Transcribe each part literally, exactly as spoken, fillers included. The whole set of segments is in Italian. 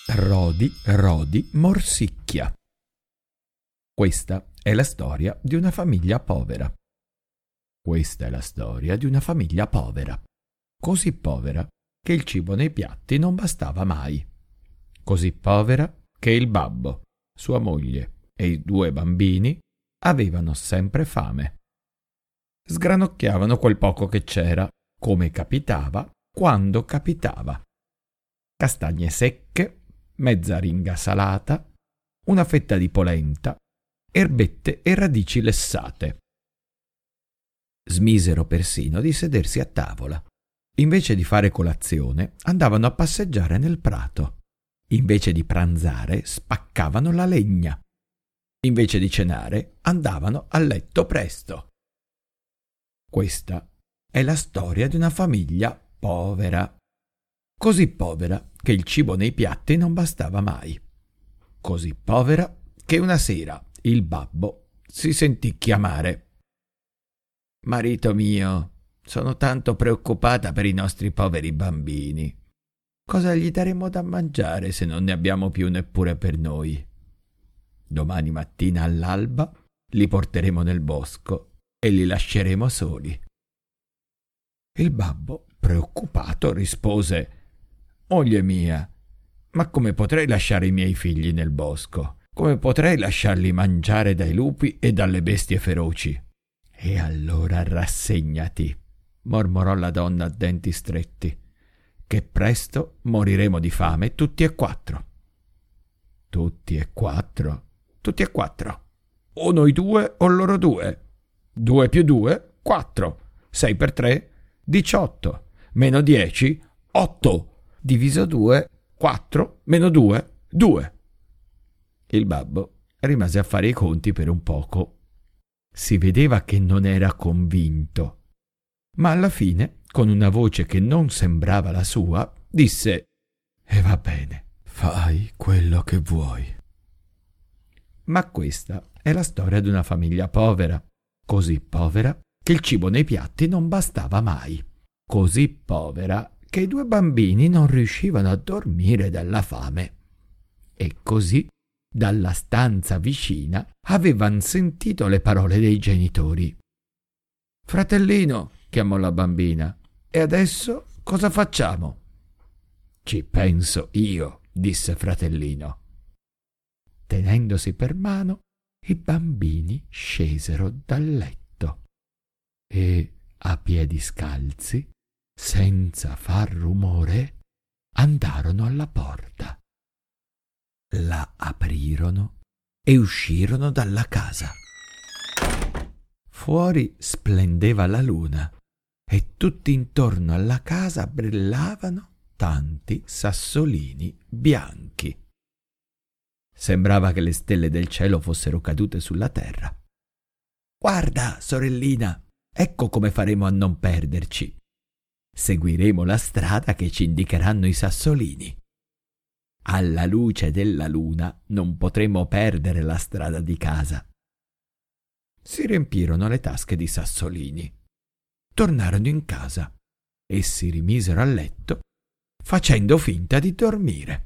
Rodi, Rodi, morsicchia. Questa è la storia di una famiglia povera. Questa è la storia di una famiglia povera, così povera che il cibo nei piatti non bastava mai, così povera che il babbo, sua moglie e i due bambini avevano sempre fame. Sgranocchiavano quel poco che c'era, come capitava, quando capitava. Castagne secche, mezza ringa salata, una fetta di polenta, erbette e radici lessate. Smisero persino di sedersi a tavola. Invece di fare colazione, andavano a passeggiare nel prato. Invece di pranzare, spaccavano la legna. Invece di cenare, andavano a letto presto. Questa è la storia di una famiglia povera. Così povera che il cibo nei piatti non bastava mai. Così povera che una sera il babbo si sentì chiamare. «Marito mio, sono tanto preoccupata per i nostri poveri bambini. Cosa gli daremo da mangiare se non ne abbiamo più neppure per noi? Domani mattina all'alba li porteremo nel bosco e li lasceremo soli». Il babbo, preoccupato, rispose: «Moglie mia, ma come potrei lasciare i miei figli nel bosco? Come potrei lasciarli mangiare dai lupi e dalle bestie feroci?» «E allora rassegnati», mormorò la donna a denti stretti, «che presto moriremo di fame tutti e quattro». «Tutti e quattro? Tutti e quattro? O noi due o loro due. Due più due, quattro. Sei per tre, diciotto. Meno dieci, otto. Diviso due, quattro. Meno due, due». Il babbo rimase a fare i conti per un poco. Si vedeva che non era convinto, ma alla fine, con una voce che non sembrava la sua, disse: «E va bene, fai quello che vuoi». Ma questa è la storia di una famiglia povera, così povera che il cibo nei piatti non bastava mai, così povera che i due bambini non riuscivano a dormire dalla fame. E così, dalla stanza vicina, avevan sentito le parole dei genitori. «Fratellino», chiamò la bambina, «e adesso cosa facciamo?» «Ci penso io», disse Fratellino. Tenendosi per mano, i bambini scesero dal letto e, a piedi scalzi, senza far rumore, andarono alla porta. La aprirono e uscirono dalla casa. Fuori splendeva la luna e tutti intorno alla casa brillavano tanti sassolini bianchi. Sembrava che le stelle del cielo fossero cadute sulla terra. «Guarda, sorellina, ecco come faremo a non perderci. Seguiremo la strada che ci indicheranno i sassolini. Alla luce della luna non potremo perdere la strada di casa». Si riempirono le tasche di sassolini, tornarono in casa e si rimisero a letto facendo finta di dormire.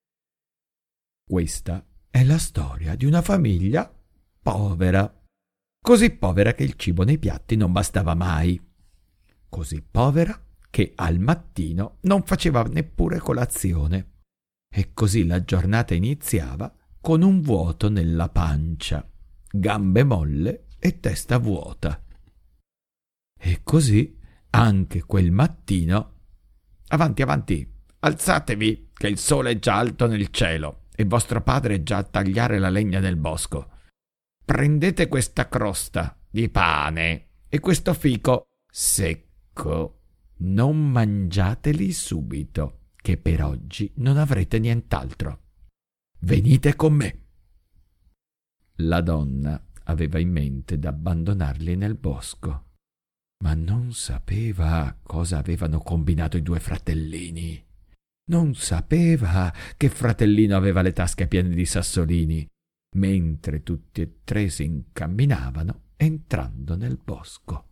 Questa è la storia di una famiglia povera, così povera che il cibo nei piatti non bastava mai, così povera che al mattino non faceva neppure colazione. E così la giornata iniziava con un vuoto nella pancia, gambe molle e testa vuota. E così anche quel mattino: «Avanti, avanti, alzatevi, che il sole è già alto nel cielo e vostro padre è già a tagliare la legna del bosco. Prendete questa crosta di pane e questo fico secco. Non mangiateli subito, che per oggi non avrete nient'altro. Venite con me». La donna aveva in mente d'abbandonarli nel bosco, ma non sapeva cosa avevano combinato i due fratellini. Non sapeva che Fratellino aveva le tasche piene di sassolini, mentre tutti e tre si incamminavano entrando nel bosco.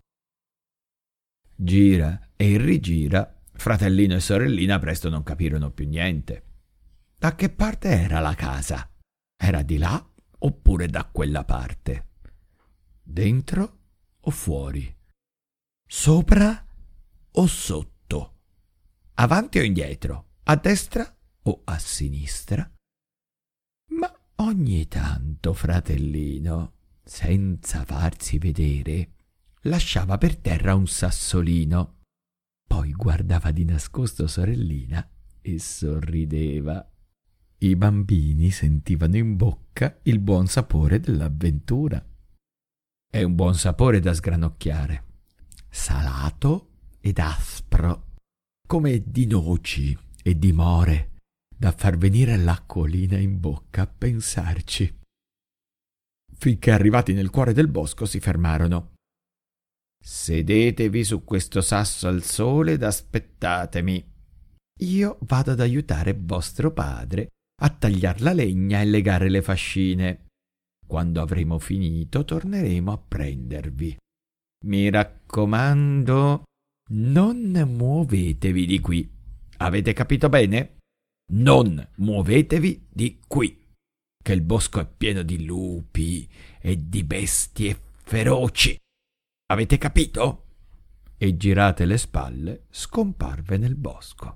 Gira e rigira, Fratellino e sorellina presto non capirono più niente. Da che parte era la casa? Era di là oppure da quella parte? Dentro o fuori? Sopra o sotto? Avanti o indietro? A destra o a sinistra? Ma ogni tanto Fratellino, senza farsi vedere, lasciava per terra un sassolino. Poi guardava di nascosto sorellina e sorrideva. I bambini sentivano in bocca il buon sapore dell'avventura. È un buon sapore da sgranocchiare, salato ed aspro, come di noci e di more, da far venire l'acquolina in bocca a pensarci. Finché arrivati nel cuore del bosco si fermarono. «Sedetevi su questo sasso al sole ed aspettatemi. Io vado ad aiutare vostro padre a tagliar la legna e legare le fascine. Quando avremo finito torneremo a prendervi. Mi raccomando, non muovetevi di qui. Avete capito bene? Non muovetevi di qui, che il bosco è pieno di lupi e di bestie feroci. Avete capito?» E girate le spalle, scomparve nel bosco.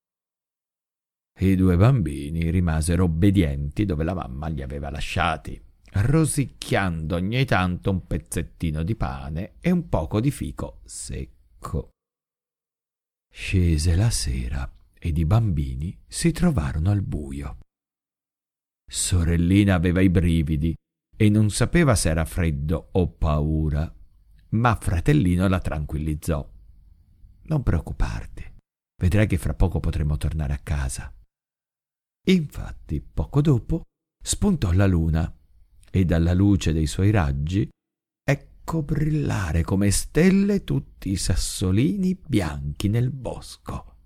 I due bambini rimasero obbedienti dove la mamma li aveva lasciati, rosicchiando ogni tanto un pezzettino di pane e un poco di fico secco. Scese la sera ed i bambini si trovarono al buio. Sorellina aveva i brividi e non sapeva se era freddo o paura, ma Fratellino la tranquillizzò. «Non preoccuparti, vedrai che fra poco potremo tornare a casa». Infatti, poco dopo, spuntò la luna e dalla luce dei suoi raggi ecco brillare come stelle tutti i sassolini bianchi nel bosco.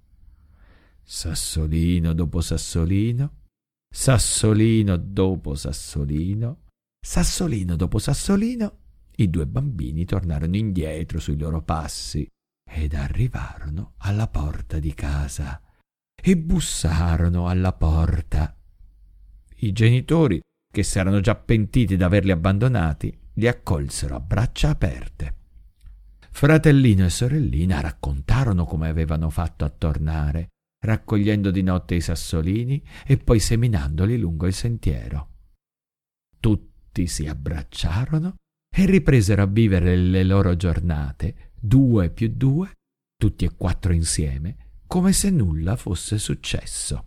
Sassolino dopo sassolino, sassolino dopo sassolino, sassolino dopo sassolino, i due bambini tornarono indietro sui loro passi ed arrivarono alla porta di casa e bussarono alla porta. I genitori, che s'erano già pentiti d'averli abbandonati, li accolsero a braccia aperte. Fratellino e sorellina raccontarono come avevano fatto a tornare, raccogliendo di notte i sassolini e poi seminandoli lungo il sentiero. Tutti si abbracciarono e ripresero a vivere le loro giornate, due più due, tutti e quattro insieme, come se nulla fosse successo.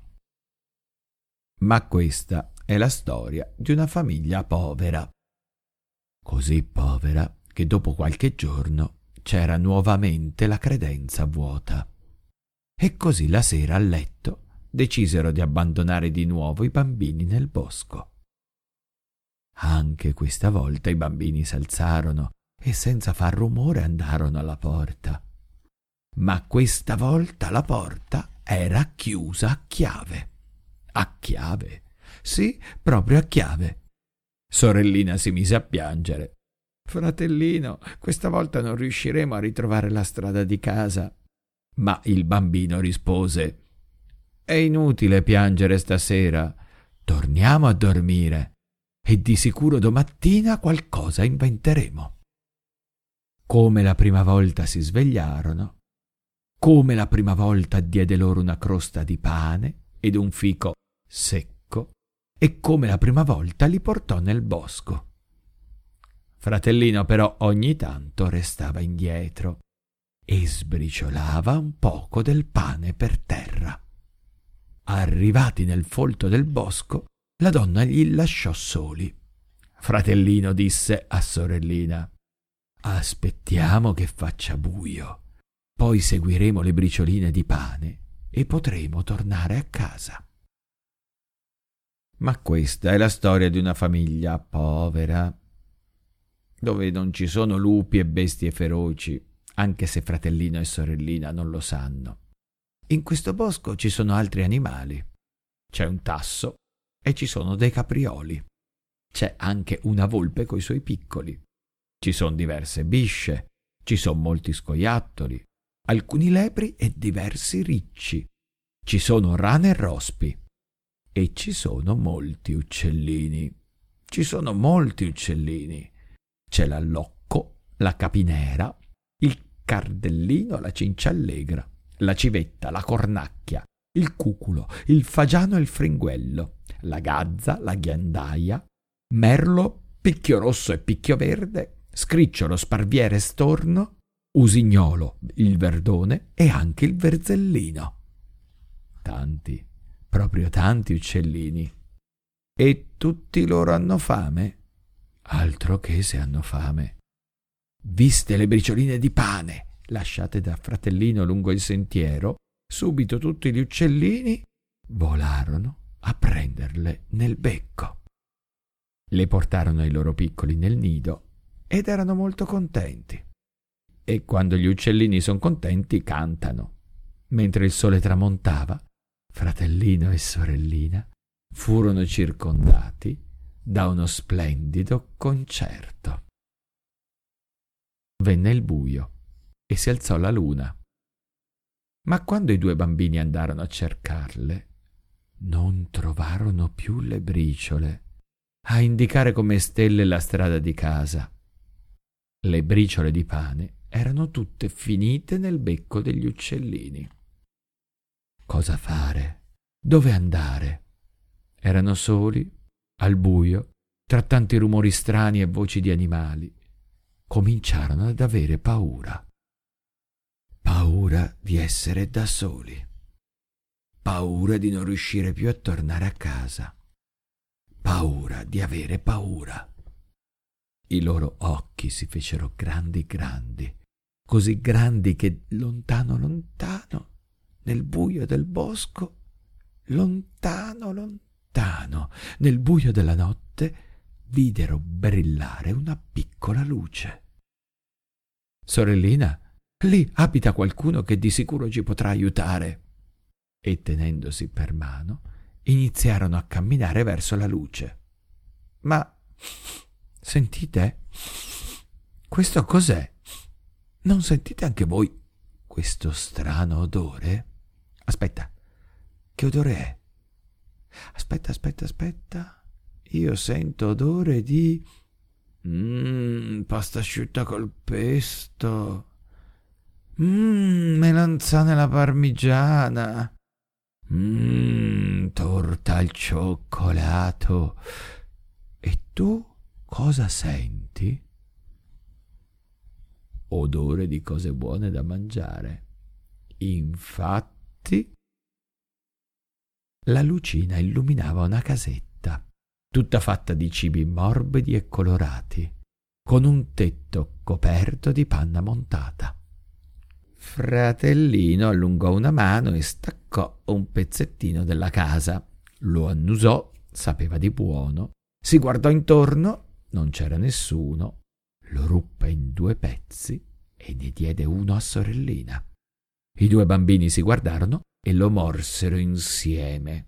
Ma questa è la storia di una famiglia povera. Così povera che dopo qualche giorno c'era nuovamente la credenza vuota. E così la sera a letto decisero di abbandonare di nuovo i bambini nel bosco. Anche questa volta i bambini s'alzarono e senza far rumore andarono alla porta. Ma questa volta la porta era chiusa a chiave. A chiave? Sì, proprio a chiave. Sorellina si mise a piangere. «Fratellino, questa volta non riusciremo a ritrovare la strada di casa». Ma il bambino rispose: «È inutile piangere stasera. Torniamo a dormire e di sicuro domattina qualcosa inventeremo». Come la prima volta si svegliarono, come la prima volta diede loro una crosta di pane ed un fico secco, e come la prima volta li portò nel bosco. Fratellino però ogni tanto restava indietro e sbriciolava un poco del pane per terra. Arrivati nel folto del bosco, la donna gli lasciò soli. Fratellino disse a sorellina: «Aspettiamo che faccia buio, poi seguiremo le bricioline di pane e potremo tornare a casa». Ma questa è la storia di una famiglia povera, dove non ci sono lupi e bestie feroci, anche se Fratellino e sorellina non lo sanno. In questo bosco ci sono altri animali. C'è un tasso e ci sono dei caprioli. C'è anche una volpe coi suoi piccoli. Ci sono diverse bisce, ci sono molti scoiattoli, alcuni lepri e diversi ricci. Ci sono rane e rospi. e ci sono molti uccellini. Ci sono molti uccellini. C'è l'allocco, la capinera, il cardellino, la cinciallegra, la civetta, la cornacchia, il cuculo, il fagiano e il fringuello, la gazza, la ghiandaia, merlo, picchio rosso e picchio verde, scricciolo, sparviere, storno, usignolo, il verdone e anche il verzellino. Tanti, proprio tanti uccellini. E tutti loro hanno fame? Altro che se hanno fame. Viste le bricioline di pane lasciate da Fratellino lungo il sentiero, subito tutti gli uccellini volarono a prenderle nel becco. Le portarono ai loro piccoli nel nido ed erano molto contenti. E quando gli uccellini sono contenti cantano. Mentre il sole tramontava, Fratellino e sorellina furono circondati da uno splendido concerto. Venne il buio e si alzò la luna. Ma quando i due bambini andarono a cercarle, non trovarono più le briciole a indicare come stelle la strada di casa. Le briciole di pane erano tutte finite nel becco degli uccellini. Cosa fare? Dove andare? Erano soli, al buio, tra tanti rumori strani e voci di animali. Cominciarono ad avere paura. Paura di essere da soli. Paura di non riuscire più a tornare a casa. Paura di avere paura. I loro occhi si fecero grandi grandi, così grandi che lontano lontano, nel buio del bosco, lontano lontano, nel buio della notte, videro brillare una piccola luce. Sorellina, lì abita qualcuno che di sicuro ci potrà aiutare. E tenendosi per mano, iniziarono a camminare verso la luce. Ma sentite? Questo cos'è? Non sentite anche voi questo strano odore? Aspetta, che odore è? Aspetta, aspetta, aspetta. Io sento odore di... Mmm, pasta asciutta col pesto. Mmm, melanzane alla parmigiana. Mmm, torta al cioccolato. E tu cosa senti? Odore di cose buone da mangiare. Infatti, la lucina illuminava una casetta, tutta fatta di cibi morbidi e colorati, con un tetto coperto di panna montata. Fratellino allungò una mano e staccò un pezzettino della casa, lo annusò, sapeva di buono, si guardò intorno, non c'era nessuno, lo ruppe in due pezzi e ne diede uno a sorellina. I due bambini si guardarono e lo morsero insieme.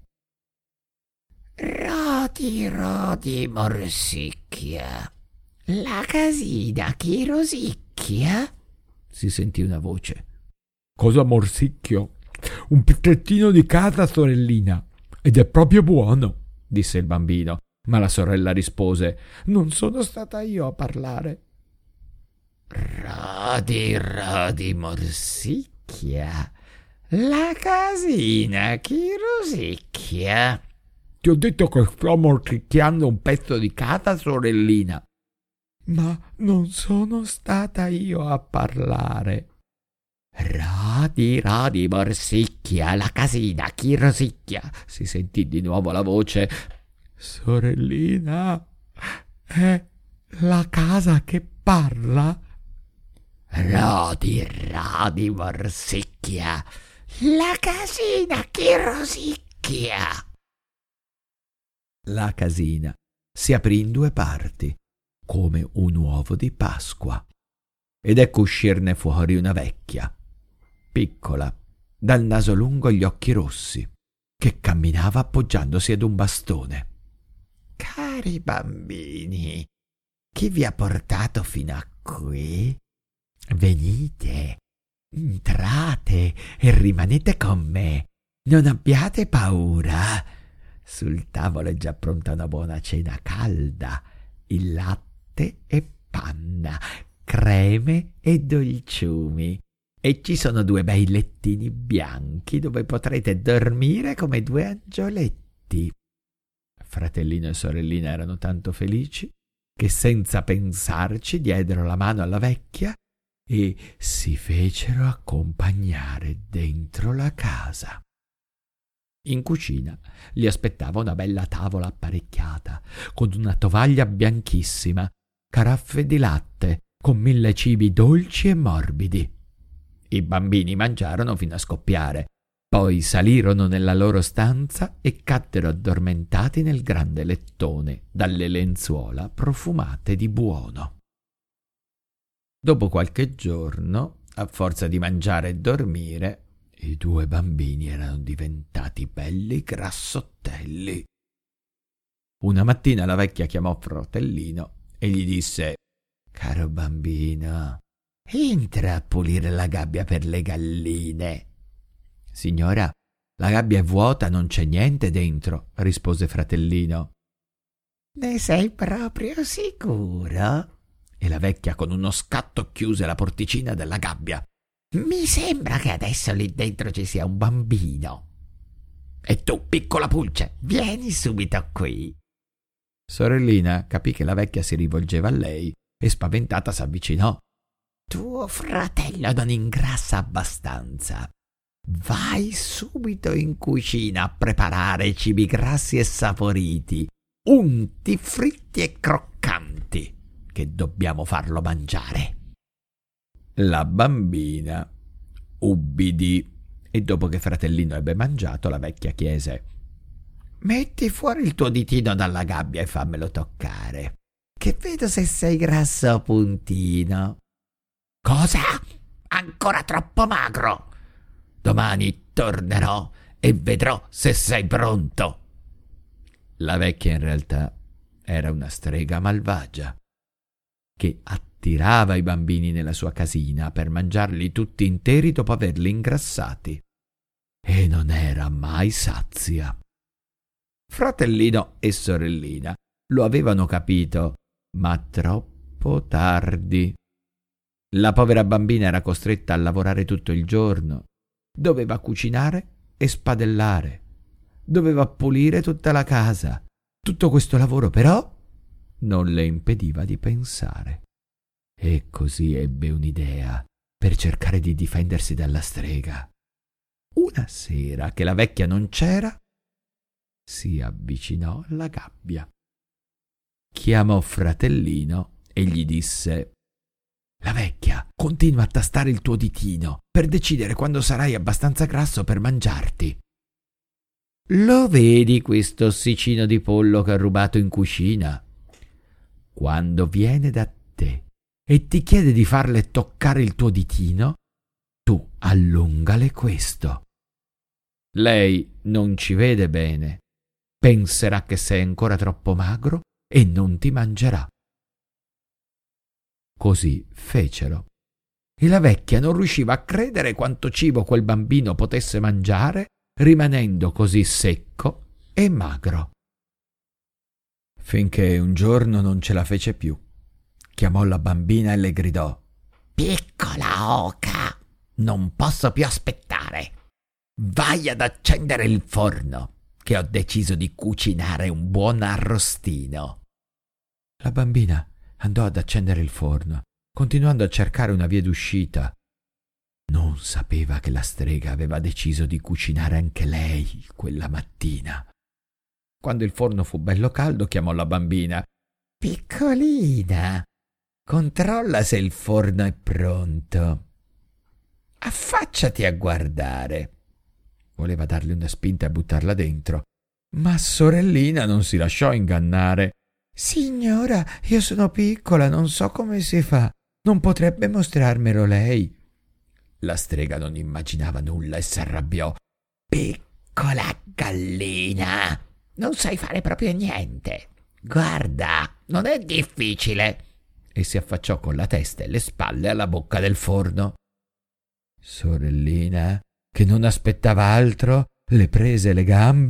Rodi, rodi, morsicchia, la casina chi rosicchia? Si sentì una voce. Cosa morsicchio? Un pezzettino di casa, sorellina, ed è proprio buono, disse il bambino, ma la sorella rispose: non sono stata io a parlare. Rodi, rodi, morsicchia, la casina chi rosicchia? Ti ho detto che sto morsicchiando un pezzo di casa, sorellina. Ma non sono stata io a parlare. Rodi, rodi, morsicchia, la casina chi rosicchia? Si sentì di nuovo la voce. Sorellina, è la casa che parla? Rodi, rodi, morsicchia, la casina chi rosicchia? La casina si aprì in due parti, come un uovo di Pasqua, ed ecco uscirne fuori una vecchia, piccola, dal naso lungo e gli occhi rossi, che camminava appoggiandosi ad un bastone. Cari bambini, chi vi ha portato fino a qui? Venite, entrate e rimanete con me. Non abbiate paura. sul tavolo è già pronta una buona cena calda, il latte e panna, creme e dolciumi, e ci sono due bei lettini bianchi dove potrete dormire come due angioletti. Fratellino e sorellina erano tanto felici che senza pensarci diedero la mano alla vecchia e si fecero accompagnare dentro la casa. In cucina li aspettava una bella tavola apparecchiata, con una tovaglia bianchissima, caraffe di latte, con mille cibi dolci e morbidi. I bambini mangiarono fino a scoppiare, poi salirono nella loro stanza e caddero addormentati nel grande lettone dalle lenzuola profumate di buono. Dopo qualche giorno, a forza di mangiare e dormire, i due bambini erano diventati belli grassottelli. Una mattina la vecchia chiamò Fratellino e gli disse: «Caro bambino, entra a pulire la gabbia per le galline». «Signora, la gabbia è vuota, non c'è niente dentro», rispose Fratellino. «Ne sei proprio sicuro?» E la vecchia con uno scatto chiuse la porticina della gabbia. «Mi sembra che adesso lì dentro ci sia un bambino. E tu, piccola pulce, vieni subito qui». Sorellina capì che la vecchia si rivolgeva a lei e spaventata s'avvicinò. «Tuo fratello non ingrassa abbastanza. Vai subito in cucina a preparare cibi grassi e saporiti, unti, fritti e croccanti, che dobbiamo farlo mangiare». La bambina ubbidì e dopo che Fratellino ebbe mangiato, la vecchia chiese: «Metti fuori il tuo ditino dalla gabbia e fammelo toccare, che vedo se sei grasso o puntino». «Cosa? Ancora troppo magro? Domani tornerò e vedrò se sei pronto». La vecchia in realtà era una strega malvagia che attirava i bambini nella sua casina per mangiarli tutti interi dopo averli ingrassati, e non era mai sazia. Fratellino e sorellina lo avevano capito, ma troppo tardi. La povera bambina era costretta a lavorare tutto il giorno, doveva cucinare e spadellare, doveva pulire tutta la casa. Tutto questo lavoro però non le impediva di pensare, e così ebbe un'idea per cercare di difendersi dalla strega. Una sera che la vecchia non c'era, si avvicinò alla gabbia, chiamò Fratellino e gli disse: «La vecchia continua a tastare il tuo ditino per decidere quando sarai abbastanza grasso per mangiarti. Lo vedi questo ossicino di pollo che ha rubato in cucina? Quando viene da te e ti chiede di farle toccare il tuo ditino, tu allungale questo. Lei non ci vede bene, penserà che sei ancora troppo magro e non ti mangerà». Così fecero, e la vecchia non riusciva a credere quanto cibo quel bambino potesse mangiare, rimanendo così secco e magro. Finché un giorno non ce la fece più. Chiamò la bambina e le gridò: «Piccola oca, non posso più aspettare. Vai ad accendere il forno, che ho deciso di cucinare un buon arrostino». La bambina andò ad accendere il forno, continuando a cercare una via d'uscita. Non sapeva che la strega aveva deciso di cucinare anche lei quella mattina. Quando il forno fu bello caldo, chiamò la bambina: «Piccolina, controlla se il forno è pronto. Affacciati a guardare». Voleva darle una spinta e buttarla dentro, ma sorellina non si lasciò ingannare. «Signora, io sono piccola, non so come si fa. Non potrebbe mostrarmelo lei?» La strega non immaginava nulla e s'arrabbiò. «Piccola gallina, non sai fare proprio niente. Guarda, non è difficile». E si affacciò con la testa e le spalle alla bocca del forno. Sorellina, che non aspettava altro, le prese le gambe,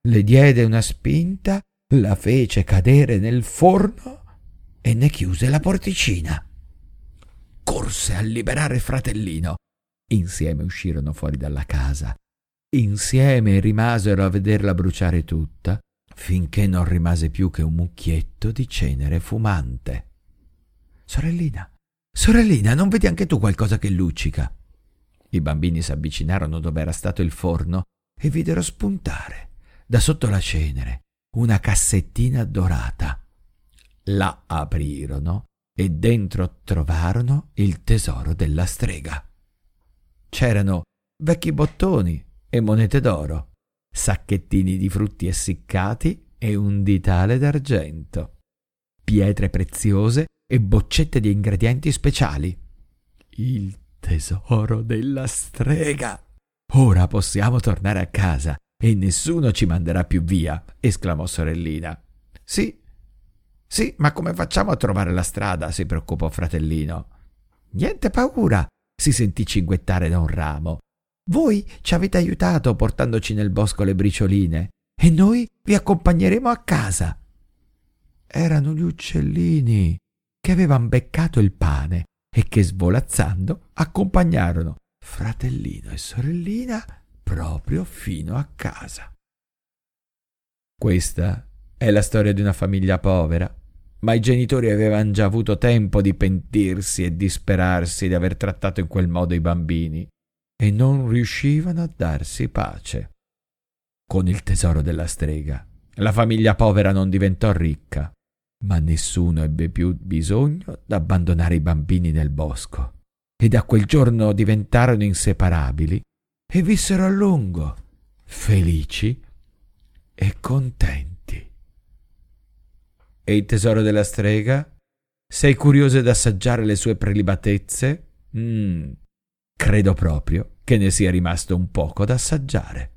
le diede una spinta, la fece cadere nel forno e ne chiuse la porticina. Corse a liberare il fratellino. Insieme uscirono fuori dalla casa. Insieme rimasero a vederla bruciare tutta, finché non rimase più che un mucchietto di cenere fumante. «Sorellina, sorellina, non vedi anche tu qualcosa che luccica?» I bambini s'avvicinarono dove era stato il forno e videro spuntare, da sotto la cenere, una cassettina dorata. La aprirono e dentro trovarono il tesoro della strega. C'erano vecchi bottoni e monete d'oro, sacchettini di frutti essiccati e un ditale d'argento, pietre preziose e boccette di ingredienti speciali. Il tesoro della strega! Ora possiamo tornare a casa e nessuno ci manderà più via, esclamò sorellina. Sì, sì, ma come facciamo a trovare la strada? Si preoccupò fratellino. Niente paura, si sentì cinguettare da un ramo. Voi ci avete aiutato portandoci nel bosco le bricioline e noi vi accompagneremo a casa. Erano gli uccellini che avevano beccato il pane e che svolazzando accompagnarono fratellino e sorellina proprio fino a casa. Questa è la storia di una famiglia povera, ma i genitori avevano già avuto tempo di pentirsi e disperarsi di aver trattato in quel modo i bambini e non riuscivano a darsi pace. Con il tesoro della strega, la famiglia povera non diventò ricca, ma nessuno ebbe più bisogno d'abbandonare i bambini nel bosco e da quel giorno diventarono inseparabili e vissero a lungo, felici e contenti. E il tesoro della strega? Sei curioso ad assaggiare le sue prelibatezze? Mm, credo proprio che ne sia rimasto un poco da assaggiare.